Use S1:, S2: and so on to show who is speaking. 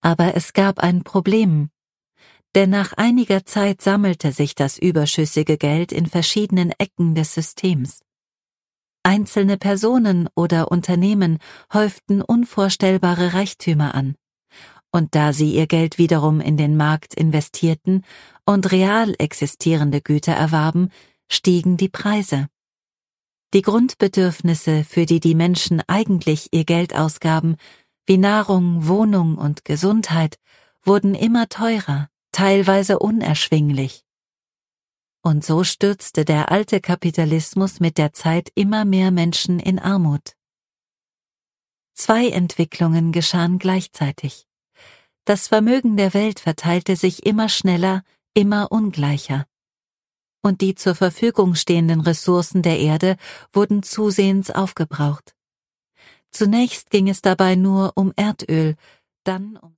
S1: Aber es gab ein Problem, denn nach einiger Zeit sammelte sich das überschüssige Geld in verschiedenen Ecken des Systems. Einzelne Personen oder Unternehmen häuften unvorstellbare Reichtümer an. Und da sie ihr Geld wiederum in den Markt investierten und real existierende Güter erwarben, stiegen die Preise. Die Grundbedürfnisse, für die die Menschen eigentlich ihr Geld ausgaben, wie Nahrung, Wohnung und Gesundheit, wurden immer teurer, teilweise unerschwinglich. Und so stürzte der alte Kapitalismus mit der Zeit immer mehr Menschen in Armut. Zwei Entwicklungen geschahen gleichzeitig. Das Vermögen der Welt verteilte sich immer schneller, immer ungleicher. Und die zur Verfügung stehenden Ressourcen der Erde wurden zusehends aufgebraucht. Zunächst ging es dabei nur um Erdöl, dann um